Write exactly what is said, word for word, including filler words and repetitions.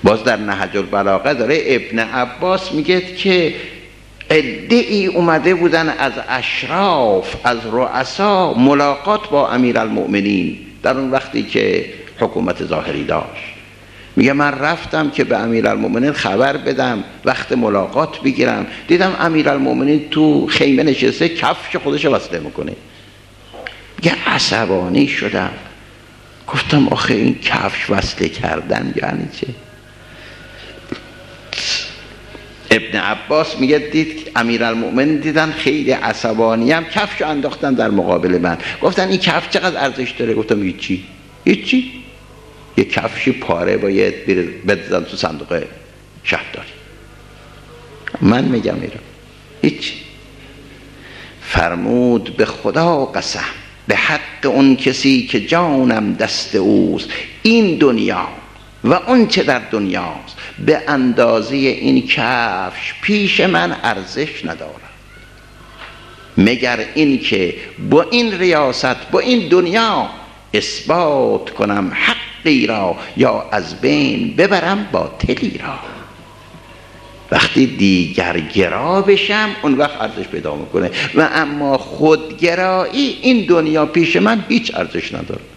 باز در نهج البلاغه داره ابن عباس میگه که عده‌ای اومده بودن از اشراف، از رؤسا ملاقات با امیرالمؤمنین در اون وقتی که حکومت ظاهری داشت. میگه من رفتم که به امیرالمؤمنین خبر بدم، وقت ملاقات بگیرم، دیدم امیرالمؤمنین تو خیمه نشسته کفش خودش وصله میکنه. میگه عصبانی شدم، گفتم آخه این کفش وصله کردن یعنی چه؟ ابن عباس میگه دید امیرالمؤمنین دیدن خیلی عصبانی هم کفشو انداختن در مقابل من، گفتن این کفش چقدر ارزش داره؟ گفتم هیچی هیچی، یه کفشی پاره باید بزن تو صندوق شهرداری. من میگم ایران هیچ. فرمود به خدا قسم به حق اون کسی که جانم دست اوست، این دنیا و اون چه در دنیاست به اندازه این کفش پیش من ارزش ندارد، مگر این که با این ریاست با این دنیا اثبات کنم حقی را یا از بین ببرم باطلی را. وقتی دیگر گرا بشم اون وقت ارزش پیدا میکنه، و اما خودگرایی این دنیا پیش من هیچ ارزش نداره.